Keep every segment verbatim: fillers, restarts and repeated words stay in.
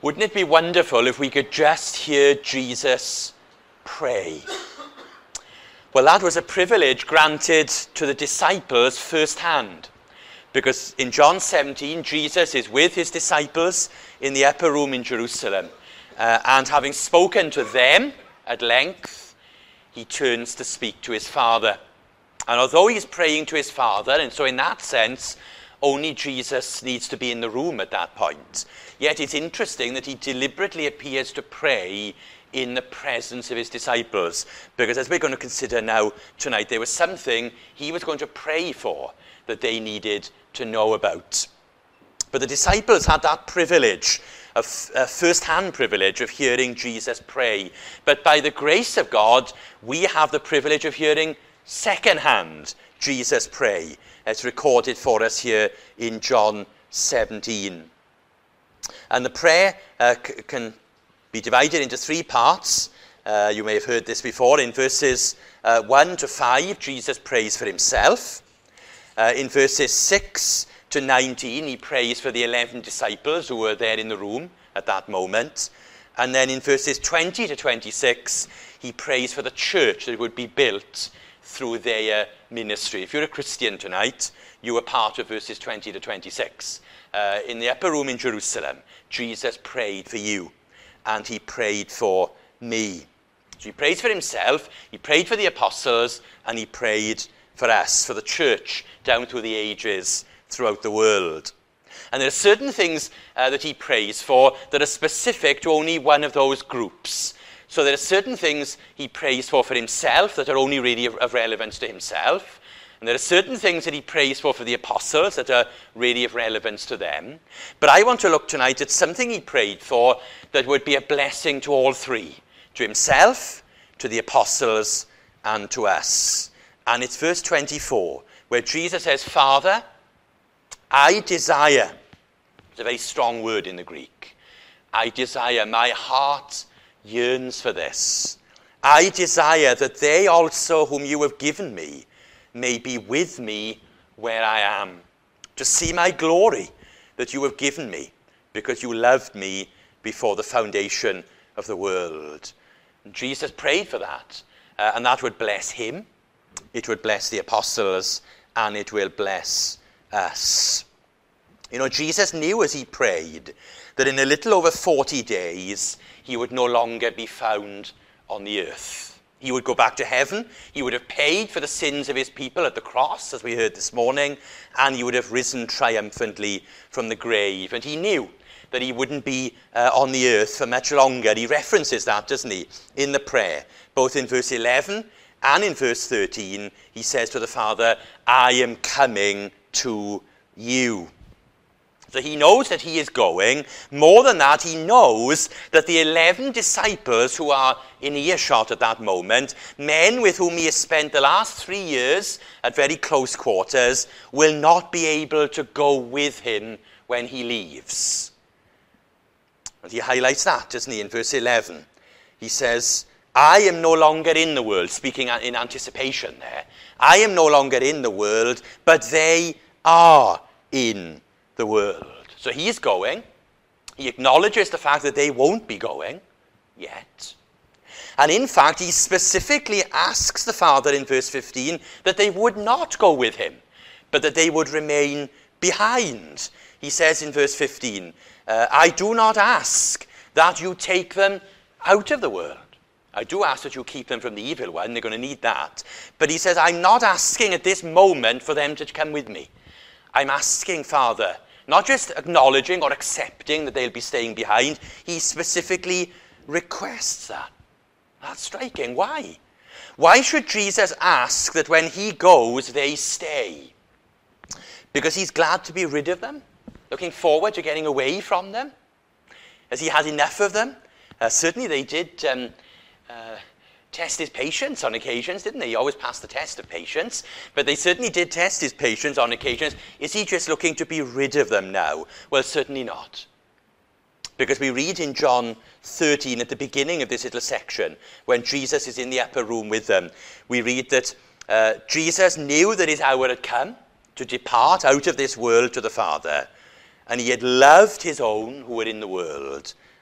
Wouldn't it be wonderful if we could just hear Jesus pray? Well, that was a privilege granted to the disciples firsthand. Because in John seventeen, Jesus is with his disciples in the upper room in Jerusalem. Uh, and having spoken to them at length, he turns to speak to his Father. And although he's praying to his Father, and so in that sense, only Jesus needs to be in the room at that point. Yet it's interesting that he deliberately appears to pray in the presence of his disciples. Because as we're going to consider now tonight, there was something he was going to pray for that they needed to know about. But the disciples had that privilege, of uh, first-hand privilege of hearing Jesus pray. But by the grace of God, we have the privilege of hearing second-hand Jesus pray. It's recorded for us here in John seventeen. And the prayer uh, c- can be divided into three parts. Uh, you may have heard this before. In verses uh, one to five, Jesus prays for himself. Uh, in verses six to nineteen, he prays for the eleven disciples who were there in the room at that moment. And then in verses twenty to twenty-six, he prays for the church that would be built through their ministry. If you're a Christian tonight, you are part of verses twenty to twenty-six. Uh, in the upper room in Jerusalem, Jesus prayed for you, and he prayed for me. So he prays for himself, he prayed for the apostles, and he prayed for us, for the church down through the ages throughout the world. And there are certain things uh, that he prays for that are specific to only one of those groups. So there are certain things he prays for for himself that are only really of, of relevance to himself. And there are certain things that he prays for for the apostles that are really of relevance to them. But I want to look tonight at something he prayed for that would be a blessing to all three. To himself, to the apostles, and to us. And it's verse twenty-four, where Jesus says, Father, I desire. It's a very strong word in the Greek. I desire, my heart yearns for this. I desire that they also whom you have given me may be with me where I am, to see my glory that you have given me, because you loved me before the foundation of the world. And Jesus prayed for that, uh, and that would bless him, it would bless the apostles, and it will bless us. You know, Jesus knew as he prayed that in a little over forty days, he would no longer be found on the earth. He would go back to heaven. He would have paid for the sins of his people at the cross, as we heard this morning, and he would have risen triumphantly from the grave. And he knew that he wouldn't be uh, on the earth for much longer. He references that, doesn't he, in the prayer. Both in verse eleven and in verse thirteen, he says to the Father, I am coming to you. So he knows that he is going. More than that, he knows that the eleven disciples who are in earshot at that moment, men with whom he has spent the last three years at very close quarters, will not be able to go with him when he leaves. And he highlights that, doesn't he, in verse eleven. He says, I am no longer in the world, speaking in anticipation there. I am no longer in the world, but they are in the world. So he is going. He acknowledges the fact that they won't be going yet. And in fact, he specifically asks the Father in verse fifteen that they would not go with him, but that they would remain behind. He says in verse fifteen, uh, I do not ask that you take them out of the world. I do ask that you keep them from the evil one. They're going to need that. But he says, I'm not asking at this moment for them to come with me. I'm asking, Father, not just acknowledging or accepting that they'll be staying behind. He specifically requests that. That's striking. Why? Why should Jesus ask that when he goes, they stay? Because he's glad to be rid of them? Looking forward to getting away from them? Has he had enough of them? Uh, certainly they did um, uh, test his patience on occasions, didn't they? He always passed the test of patience. But they certainly did test his patience on occasions. Is he just looking to be rid of them now? Well, certainly not. Because we read in John thirteen, at the beginning of this little section, when Jesus is in the upper room with them, we read that uh, Jesus knew that his hour had come to depart out of this world to the Father, and he had loved his own who were in the world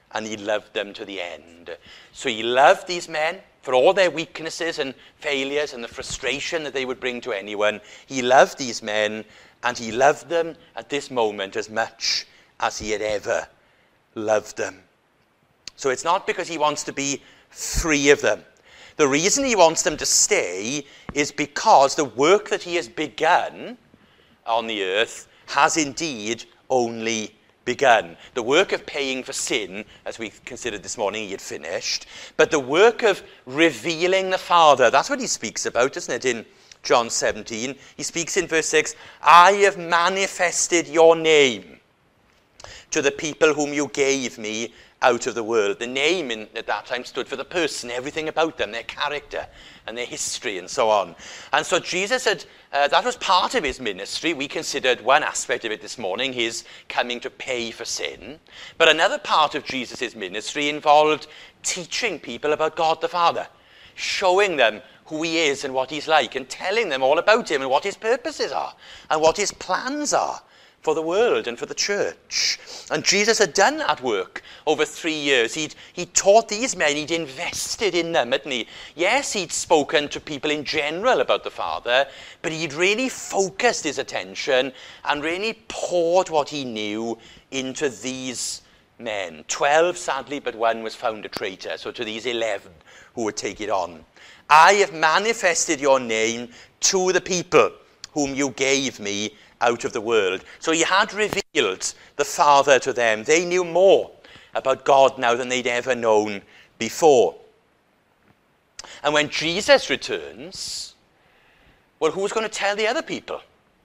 and he loved them to the end. So he loved these men for all their weaknesses and failures and the frustration that they would bring to anyone. He loved these men, and he loved them at this moment as much as he had ever loved them. So it's not because he wants to be free of them. The reason he wants them to stay is because the work that he has begun on the earth has indeed only begun. The work of paying for sin, as we considered this morning, he had finished. But the work of revealing the Father, that's what he speaks about, isn't it, in John seventeen? He speaks in verse six, I have manifested your name to the people whom you gave me out of the world. The name in, at that time stood for the person, everything about them, their character and their history and so on. And so Jesus had, uh, that was part of his ministry. We considered one aspect of it this morning, his coming to pay for sin. But another part of Jesus' ministry involved teaching people about God the Father, showing them who he is and what he's like, and telling them all about him and what his purposes are and what his plans are for the world and for the church. And Jesus had done that work over three years. He'd, he'd taught these men, he'd invested in them, hadn't he? Yes, he'd spoken to people in general about the Father, but he'd really focused his attention and really poured what he knew into these men. Twelve, sadly, but one was found a traitor. So to these eleven who would take it on. I have manifested your name to the people whom you gave me out of the world. So he had revealed the Father to them. They knew more about God now than they'd ever known before. And when Jesus returns, well, who's going to tell the other people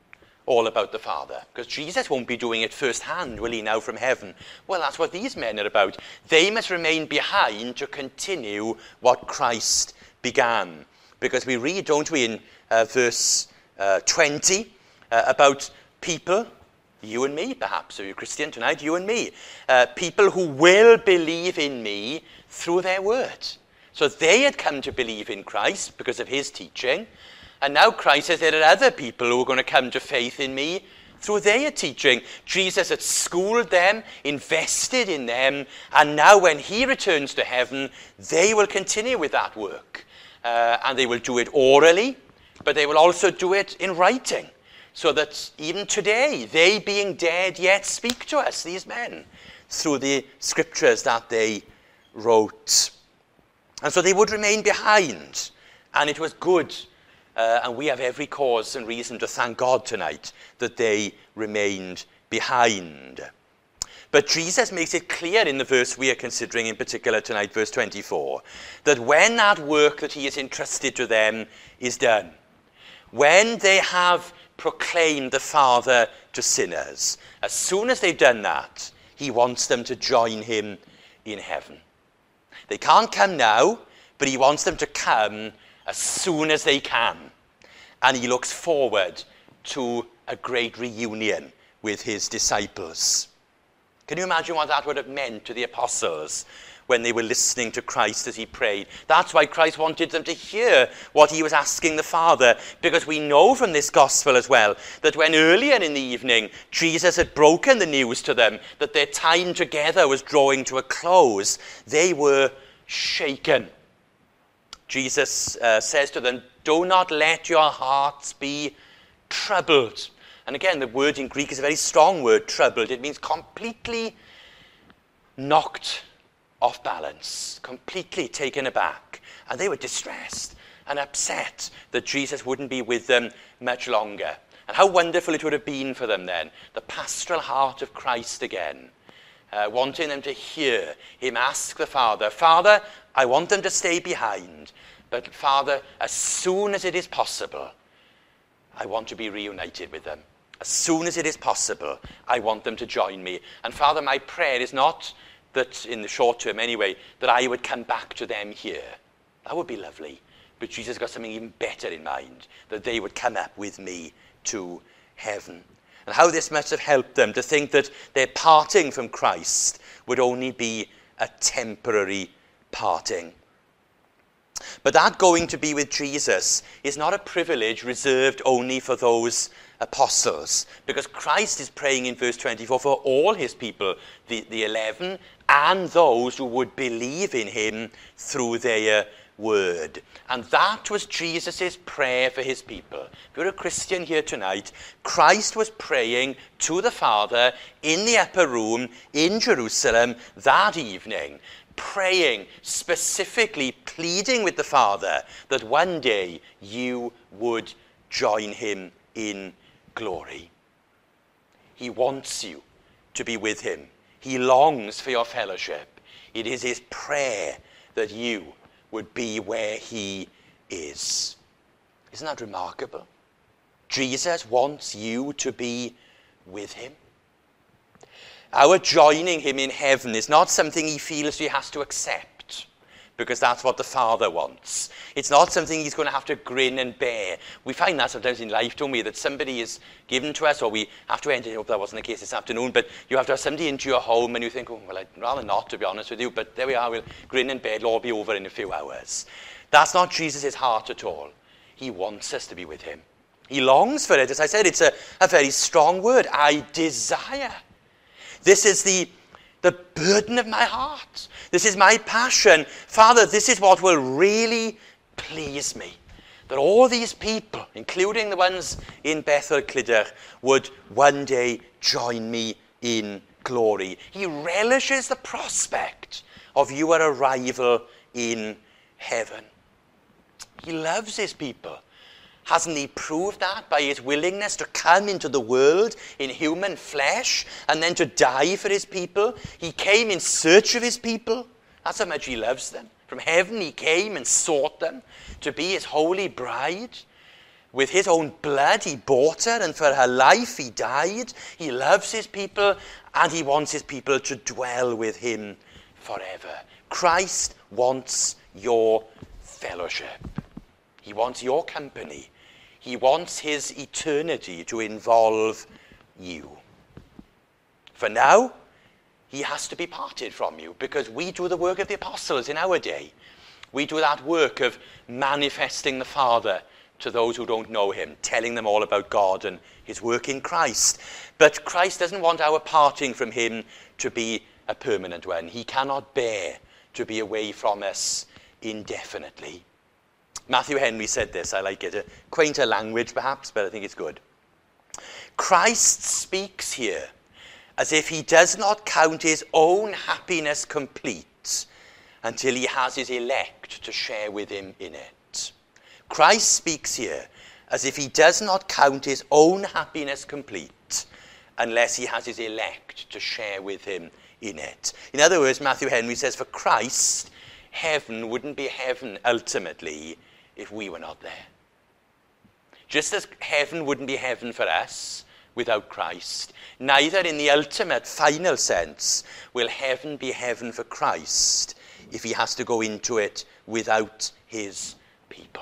all about the Father? Because Jesus won't be doing it firsthand, will he, now from heaven? Well, that's what these men are about. They must remain behind to continue what Christ began. Because we read, don't we, in uh, verse uh, twenty, Uh, about people, you and me perhaps, so you're Christian tonight, you and me, uh, people who will believe in me through their word. So they had come to believe in Christ because of his teaching, and now Christ says there are other people who are going to come to faith in me through their teaching. Jesus had schooled them, invested in them, and now when he returns to heaven, they will continue with that work. Uh, and they will do it orally, but they will also do it in writing. So that even today, they being dead yet speak to us, these men, through the scriptures that they wrote. And so they would remain behind. And it was good. Uh, and we have every cause and reason to thank God tonight that they remained behind. But Jesus makes it clear in the verse we are considering in particular tonight, verse twenty-four, that when that work that he has entrusted to them is done, when they have proclaimed the Father to sinners, as soon as they've done that, he wants them to join him in heaven. They can't come now, but he wants them to come as soon as they can. And he looks forward to a great reunion with his disciples. Can you imagine what that would have meant to the apostles when they were listening to Christ as he prayed? That's why Christ wanted them to hear what he was asking the Father, because we know from this gospel as well that when earlier in the evening Jesus had broken the news to them that their time together was drawing to a close, they were shaken. Jesus uh, says to them, do not let your hearts be troubled. And again, the word in Greek is a very strong word, troubled. It means completely knocked off balance, completely taken aback. And they were distressed and upset that Jesus wouldn't be with them much longer. And how wonderful it would have been for them then, the pastoral heart of Christ again, uh, wanting them to hear him ask the Father, Father, I want them to stay behind, but Father, as soon as it is possible, I want to be reunited with them. As soon as it is possible, I want them to join me. And Father, my prayer is not that, in the short term anyway, that I would come back to them here. That would be lovely. But Jesus got something even better in mind, that they would come up with me to heaven. And how this must have helped them to think that their parting from Christ would only be a temporary parting. But that going to be with Jesus is not a privilege reserved only for those apostles. Because Christ is praying in verse twenty-four for all his people, the, the eleven, and those who would believe in him through their word. And that was Jesus' prayer for his people. If you're a Christian here tonight, Christ was praying to the Father in the upper room in Jerusalem that evening, praying, specifically pleading with the Father that one day you would join him in glory. He wants you to be with him. He longs for your fellowship. It is his prayer that you would be where he is. Isn't that remarkable? Jesus wants you to be with him. Our joining him in heaven is not something he feels he has to accept, because that's what the Father wants. It's not something he's going to have to grin and bear. We find that sometimes in life, don't we? That somebody is given to us, or we have to enter. I hope that wasn't the case this afternoon, but you have to have somebody into your home, and you think, oh, well, I'd rather not, to be honest with you, but there we are, we'll grin and bear, it'll all be over in a few hours. That's not Jesus' heart at all. He wants us to be with him. He longs for it. As I said, it's a, a very strong word. I desire. This is the, the burden of my heart. This is my passion. Father, this is what will really please me. That all these people, including the ones in Bethel Clydach, would one day join me in glory. He relishes the prospect of your arrival in heaven. He loves his people. Hasn't he proved that by his willingness to come into the world in human flesh and then to die for his people? He came in search of his people. That's how much he loves them. From heaven he came and sought them to be his holy bride. With his own blood he bought her, and for her life he died. He loves his people, and he wants his people to dwell with him forever. Christ wants your fellowship. He wants your company. He wants his eternity to involve you. For now, he has to be parted from you, because we do the work of the apostles in our day. We do that work of manifesting the Father to those who don't know him, telling them all about God and his work in Christ. But Christ doesn't want our parting from him to be a permanent one. He cannot bear to be away from us indefinitely. Matthew Henry said this. I like it. A quainter language, perhaps, but I think it's good. Christ speaks here as if he does not count his own happiness complete until he has his elect to share with him in it. Christ speaks here as if he does not count his own happiness complete unless he has his elect to share with him in it. In other words, Matthew Henry says, for Christ, heaven wouldn't be heaven ultimately if we were not there. Just as heaven wouldn't be heaven for us without Christ, neither in the ultimate, final sense will heaven be heaven for Christ if he has to go into it without his people.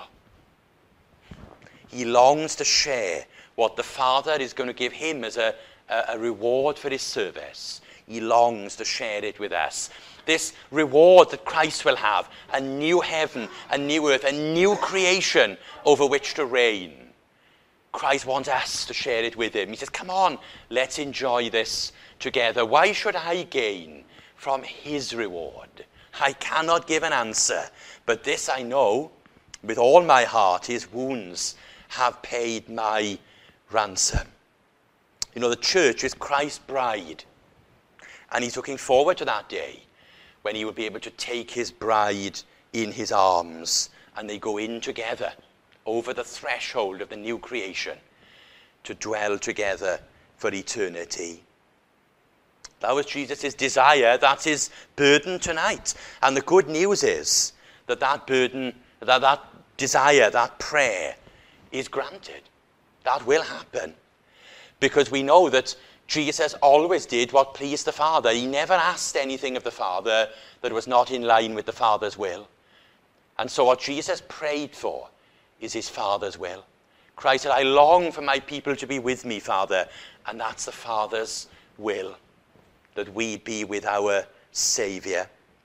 He longs to share what the Father is going to give him as a, a, a reward for his service. He longs to share it with us. This reward that Christ will have, a new heaven, a new earth, a new creation over which to reign. Christ wants us to share it with him. He says, come on, let's enjoy this together. Why should I gain from his reward? I cannot give an answer, but this I know, with all my heart, his wounds have paid my ransom. You know, the church is Christ's bride, and he's looking forward to that day when he will be able to take his bride in his arms, and they go in together over the threshold of the new creation to dwell together for eternity. That was Jesus' desire. That's his burden tonight. And the good news is that that burden, that, that desire, that prayer is granted. That will happen. Because we know that Jesus always did what pleased the Father. He never asked anything of the Father that was not in line with the Father's will. And so what Jesus prayed for is his Father's will. Christ said, I long for my people to be with me, Father. And that's the Father's will, that we be with our Saviour.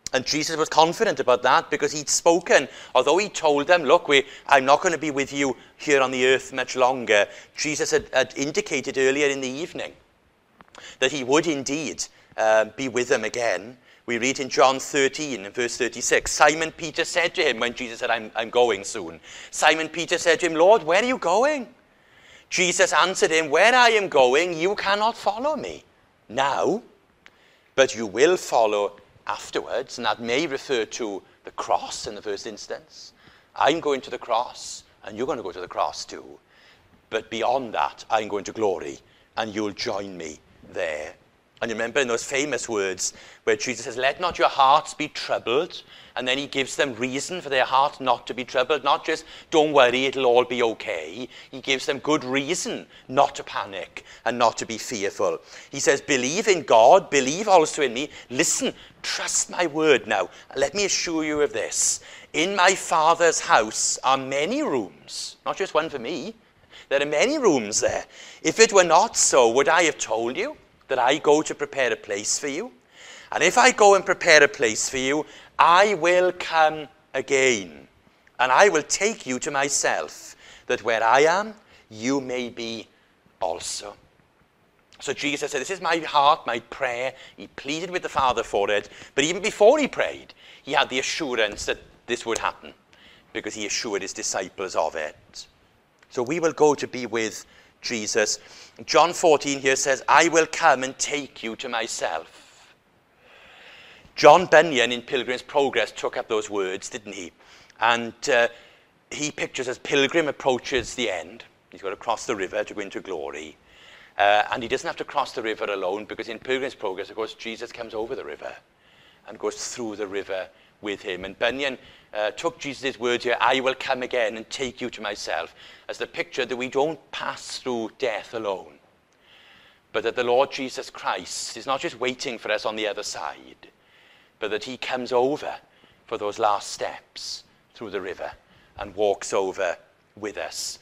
And Jesus was confident about that because he'd spoken. Although he told them, look, we, I'm not going to be with you here on the earth much longer, Jesus had, had indicated earlier in the evening that he would indeed uh, be with them again. We read in John thirteen, and verse thirty-six, Simon Peter said to him, when Jesus said, I'm, I'm going soon, Simon Peter said to him, Lord, where are you going? Jesus answered him, where I am going, you cannot follow me now, but you will follow afterwards, and that may refer to the cross in the first instance. I'm going to the cross, and you're going to go to the cross too. But beyond that, I'm going to glory, and you'll join me there. And you remember in those famous words where Jesus says, let not your hearts be troubled, and then he gives them reason for their heart not to be troubled. Not just, don't worry, it'll all be okay. He gives them good reason not to panic and not to be fearful. He says, believe in God, believe also in me. Listen, trust my word now. Let me assure you of this. In my Father's house are many rooms, not just one for me. There are many rooms there. If it were not so, would I have told you that I go to prepare a place for you? And if I go and prepare a place for you, I will come again, and I will take you to myself, that where I am, you may be also. So Jesus said, this is my heart, my prayer. He pleaded with the Father for it. But even before he prayed, he had the assurance that this would happen, because he assured his disciples of it. So we will go to be with Jesus. John fourteen here says, I will come and take you to myself. John Bunyan in Pilgrim's Progress took up those words, didn't he? And uh, he pictures as Pilgrim approaches the end. He's got to cross the river to go into glory. Uh, and he doesn't have to cross the river alone, because in Pilgrim's Progress, of course, Jesus comes over the river and goes through the river with him. And Bunyan uh, took Jesus' words here, I will come again and take you to myself, as the picture that we don't pass through death alone, but that the Lord Jesus Christ is not just waiting for us on the other side, but that he comes over for those last steps through the river and walks over with us.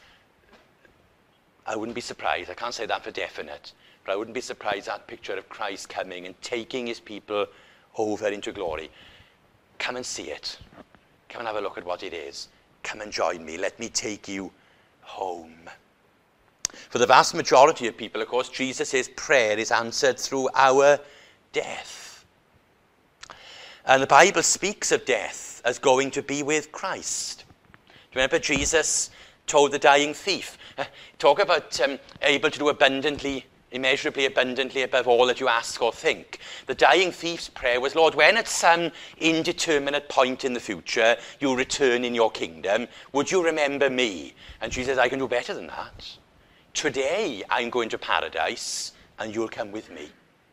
I wouldn't be surprised, I can't say that for definite, but I wouldn't be surprised at that picture of Christ coming and taking his people over into glory. Come and see it. Come and have a look at what it is. Come and join me. Let me take you home. For the vast majority of people, of course, Jesus' prayer is answered through our death. And the Bible speaks of death as going to be with Christ. Do you remember Jesus told the dying thief, talk about um, able to do abundantly, immeasurably abundantly above all that you ask or think. The dying thief's prayer was, Lord, when at some indeterminate point in the future you return in your kingdom, would you remember me? And Jesus says, I can do better than that. Today I'm going to paradise and you'll come with me.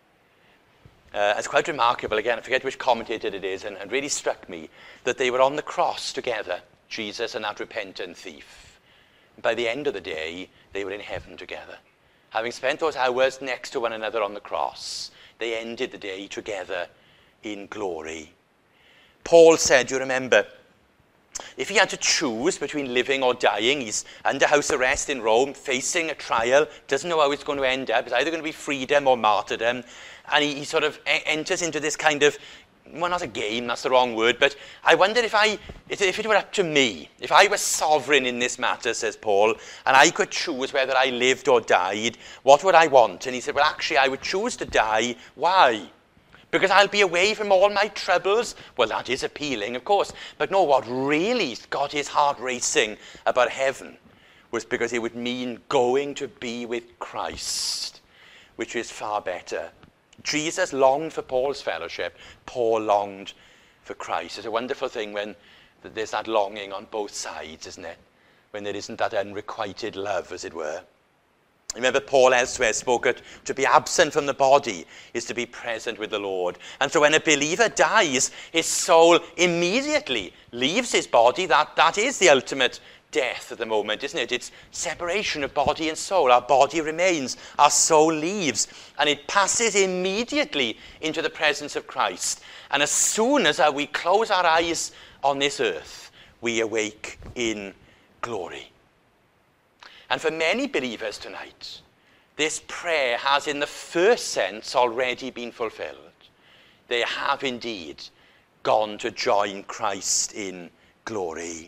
Uh, it's quite remarkable, again, I forget which commentator it is, and it really struck me that they were on the cross together, Jesus and that repentant thief. By the end of the day, they were in heaven together. Having spent those hours next to one another on the cross, they ended the day together in glory. Paul said, you remember, if he had to choose between living or dying, he's under house arrest in Rome, facing a trial, doesn't know how it's going to end up. It's either going to be freedom or martyrdom. And he, he sort of enters into this kind of, well, not a game, that's the wrong word, but I wonder if I, if it were up to me, if I was sovereign in this matter, says Paul, and I could choose whether I lived or died, what would I want? And he said, well, actually, I would choose to die. Why? Because I'll be away from all my troubles. Well, that is appealing, of course. But no, what really got his heart racing about heaven was because it would mean going to be with Christ, which is far better. Jesus longed for Paul's fellowship. Paul longed for Christ. It's a wonderful thing when there's that longing on both sides, isn't it? When there isn't that unrequited love, as it were. Remember, Paul elsewhere spoke that to be absent from the body is to be present with the Lord. And so when a believer dies, his soul immediately leaves his body. That, that is the ultimate death at the moment, isn't it? It's separation of body and soul. Our body remains, our soul leaves, and it passes immediately into the presence of Christ. And as soon as we close our eyes on this earth, we awake in glory. And for many believers tonight, this prayer has in the first sense already been fulfilled. They have indeed gone to join Christ in glory.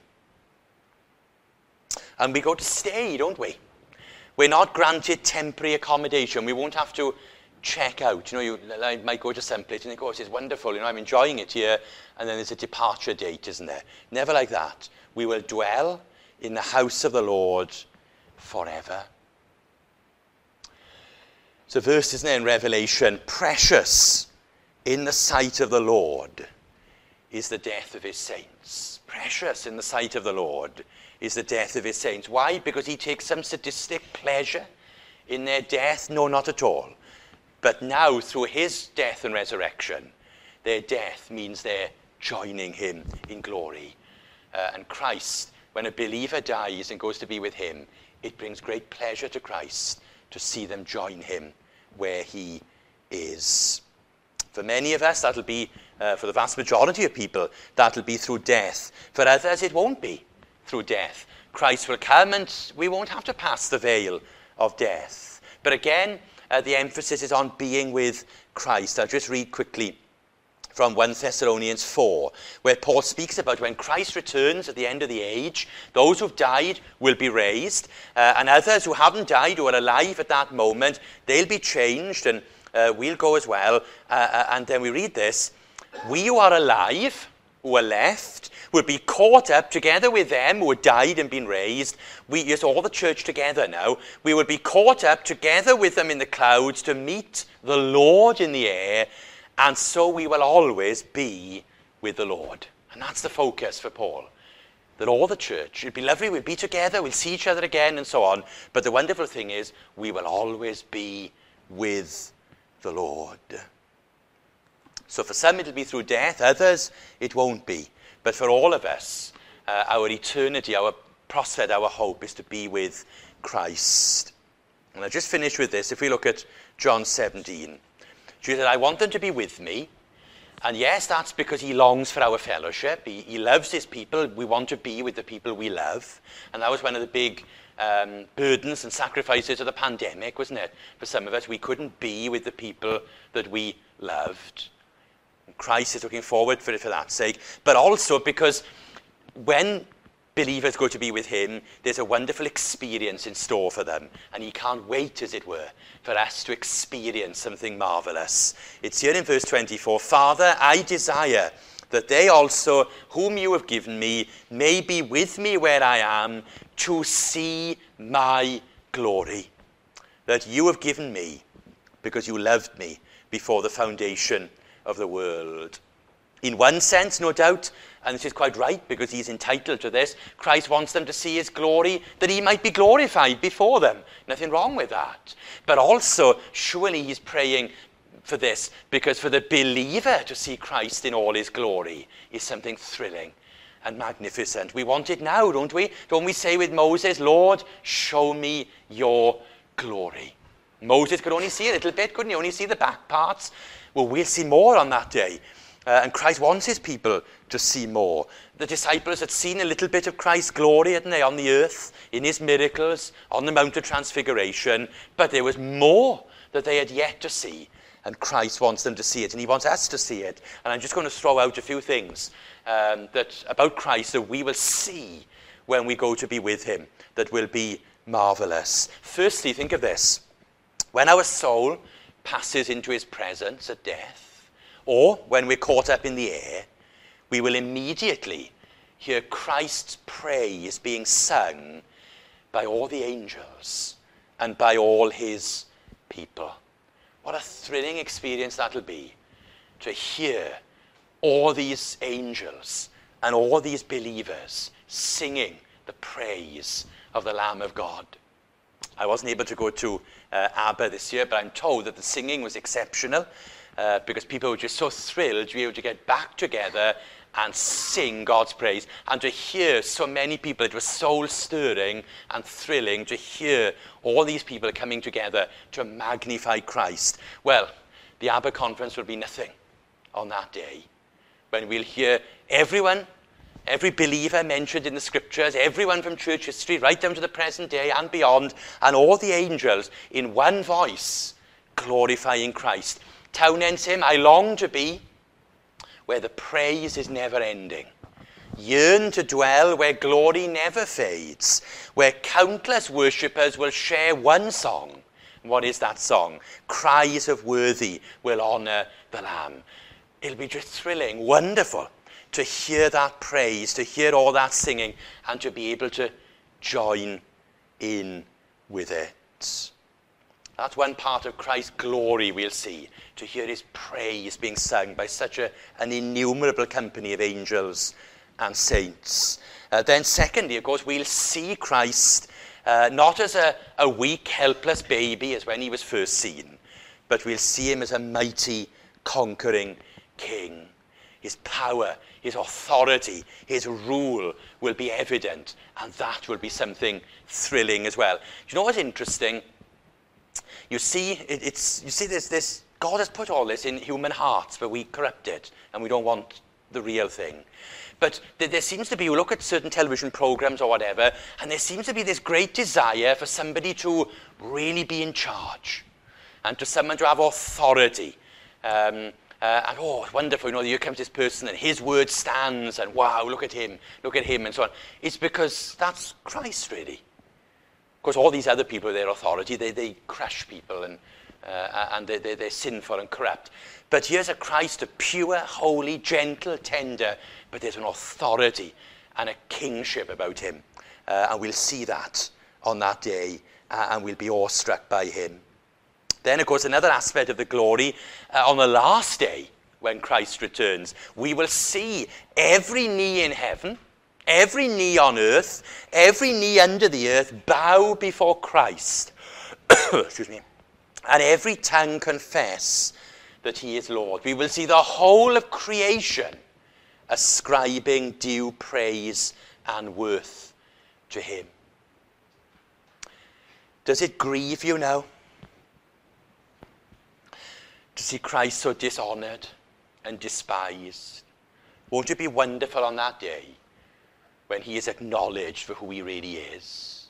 And we go to stay, don't we? We're not granted temporary accommodation. We won't have to check out. You know, you I might go to some place and think, oh, this is wonderful. You know, I'm enjoying it here. And then there's a departure date, isn't there? Never like that. We will dwell in the house of the Lord forever. It's a verse, isn't it, in Revelation? Precious in the sight of the Lord is the death of his saints. Precious in the sight of the Lord is the death of his saints. Why? Because he takes some sadistic pleasure in their death? No, not at all. But now, through his death and resurrection, their death means they're joining him in glory. Uh, and Christ, when a believer dies and goes to be with him, it brings great pleasure to Christ to see them join him where he is. For many of us, that'll be, uh, for the vast majority of people, that'll be through death. For others, it won't be through death. Christ will come and we won't have to pass the veil of death. But again, uh, the emphasis is on being with Christ. I'll just read quickly from First Thessalonians four, where Paul speaks about when Christ returns at the end of the age, those who've died will be raised, uh, and others who haven't died, who are alive at that moment, they'll be changed, and uh, we'll go as well. Uh, and then we read this, we who are alive, who are left, will be caught up together with them who had died and been raised. We, it's all the church together now. We will be caught up together with them in the clouds to meet the Lord in the air, and so we will always be with the Lord. And that's the focus for Paul. That all the church, it'd be lovely, we'll be together, we'll see each other again, and so on. But the wonderful thing is, we will always be with the Lord. So for some it'll be through death, others it won't be. But for all of us, uh, our eternity, our prospect, our hope is to be with Christ. And I'll just finish with this. If we look at John seventeen. Jesus said, I want them to be with me. And yes, that's because he longs for our fellowship. He, he loves his people. We want to be with the people we love. And that was one of the big um, burdens and sacrifices of the pandemic, wasn't it? For some of us, we couldn't be with the people that we loved. And Christ is looking forward for it for that sake. But also because when believers go to be with him, there's a wonderful experience in store for them. And he can't wait, as it were, for us to experience something marvelous. It's here in verse twenty-four, Father, I desire that they also, whom you have given me, may be with me where I am, to see my glory, that you have given me, because you loved me before the foundation of the world. In one sense, no doubt, and this is quite right because he's entitled to this, Christ wants them to see his glory, that he might be glorified before them. Nothing wrong with that. But also, surely he's praying for this because for the believer to see Christ in all his glory is something thrilling and magnificent. We want it now, don't we? Don't we say with Moses, Lord, show me your glory. Moses could only see a little bit, couldn't he? Only see the back parts. Well, we'll see more on that day. Uh, and Christ wants his people to see more. The disciples had seen a little bit of Christ's glory, hadn't they, on the earth, in his miracles, on the Mount of Transfiguration. But there was more that they had yet to see. And Christ wants them to see it, and he wants us to see it. And I'm just going to throw out a few things um, that about Christ that we will see when we go to be with him, that will be marvelous. Firstly, think of this. When our soul passes into his presence at death, or when we're caught up in the air, we will immediately hear Christ's praise being sung by all the angels and by all his people. What a thrilling experience that'll be, to hear all these angels and all these believers singing the praise of the Lamb of God. I wasn't able to go to uh, ABBA this year, but I'm told that the singing was exceptional. Uh, because people were just so thrilled to be able to get back together and sing God's praise. And to hear so many people, it was soul-stirring and thrilling to hear all these people coming together to magnify Christ. Well, the ABBA conference will be nothing on that day, when we'll hear everyone, every believer mentioned in the scriptures, everyone from church history, right down to the present day and beyond, and all the angels in one voice glorifying Christ. Townend's hymn, I long to be where the praise is never ending. Yearn to dwell where glory never fades, where countless worshippers will share one song. What is that song? Cries of worthy will honor the Lamb. It'll be just thrilling, wonderful to hear that praise, to hear all that singing, and to be able to join in with it. That's one part of Christ's glory we'll see, to hear his praise being sung by such a, an innumerable company of angels and saints. Uh, then secondly, of course, we'll see Christ uh, not as a, a weak, helpless baby as when he was first seen, but we'll see him as a mighty, conquering king. His power, his authority, his rule will be evident, and that will be something thrilling as well. Do you know what's interesting? You see, it, it's you see this this God has put all this in human hearts, but we corrupt it, and we don't want the real thing. But th- there seems to be, you look at certain television programs or whatever, and there seems to be this great desire for somebody to really be in charge, and to someone to have authority. Um, Uh, and oh, it's wonderful, you know, here comes this person and his word stands and wow, look at him, look at him and so on. It's because that's Christ, really. Of course, all these other people, their authority, they, they crush people and, uh, and they, they, they're sinful and corrupt. But here's a Christ, a pure, holy, gentle, tender, but there's an authority and a kingship about him. Uh, and we'll see that on that day, uh, and we'll be awestruck by him. Then, of course, another aspect of the glory, uh, on the last day, when Christ returns, we will see every knee in heaven, every knee on earth, every knee under the earth bow before Christ. Excuse me. And every tongue confess that he is Lord. We will see the whole of creation ascribing due praise and worth to him. Does it grieve you now to see Christ so dishonored and despised? Won't it be wonderful on that day when he is acknowledged for who he really is?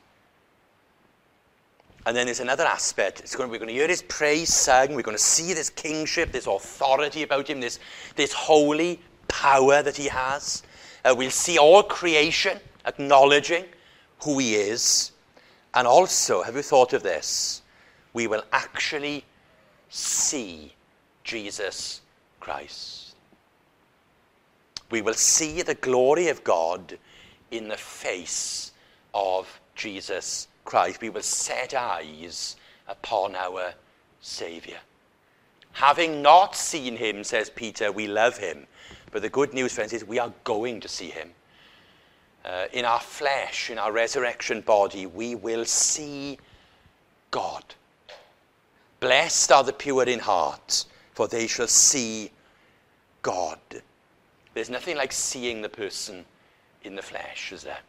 And then there's another aspect. It's going to, we're going to hear his praise sung. We're going to see this kingship, this authority about him, this, this holy power that he has. Uh, we'll see all creation acknowledging who he is. And also, have you thought of this? We will actually see Jesus Christ. We will see the glory of God in the face of Jesus Christ. We will set eyes upon our Savior. Having not seen him, says Peter, we love him. But the good news, friends, is we are going to see him. Uh, in our flesh, in our resurrection body, we will see God. Blessed are the pure in heart, for they shall see God. There's nothing like seeing the person in the flesh, is there?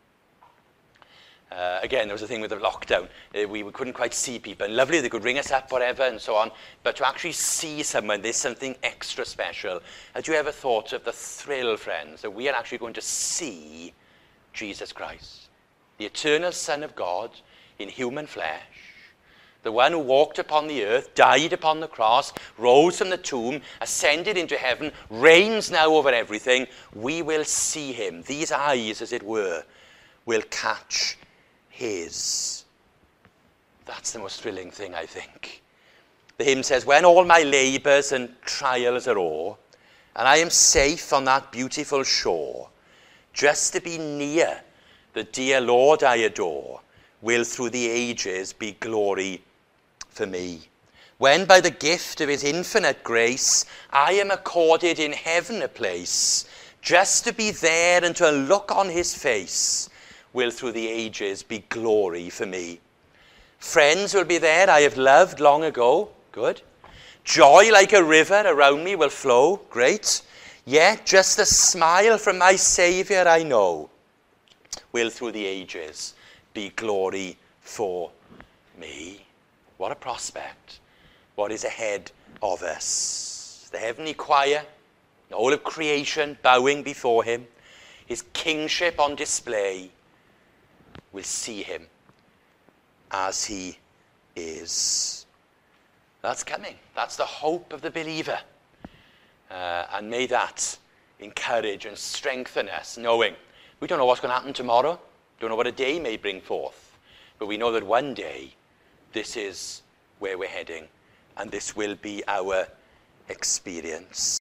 Uh, again, there was a thing with the lockdown. Uh, we, we couldn't quite see people. And lovely, they could ring us up, whatever, and so on. But to actually see someone, there's something extra special. Had you ever thought of the thrill, friends, that we are actually going to see Jesus Christ, the eternal Son of God in human flesh, the one who walked upon the earth, died upon the cross, rose from the tomb, ascended into heaven, reigns now over everything. We will see him. These eyes, as it were, will catch his. That's the most thrilling thing, I think. The hymn says, when all my labours and trials are o'er, and I am safe on that beautiful shore, just to be near the dear Lord I adore, will through the ages be glory for me. When by the gift of his infinite grace, I am accorded in heaven a place, just to be there and to look on his face, will through the ages be glory for me. Friends will be there I have loved long ago. Good. Joy like a river around me will flow. Great. Yet just a smile from my Saviour I know will through the ages be glory for me. What a prospect. What is ahead of us. The heavenly choir, the whole of creation bowing before him, his kingship on display. We'll see him as he is. That's coming. That's the hope of the believer. Uh, and may that encourage and strengthen us, knowing we don't know what's going to happen tomorrow, don't know what a day may bring forth, but we know that one day this is where we're heading, and this will be our experience.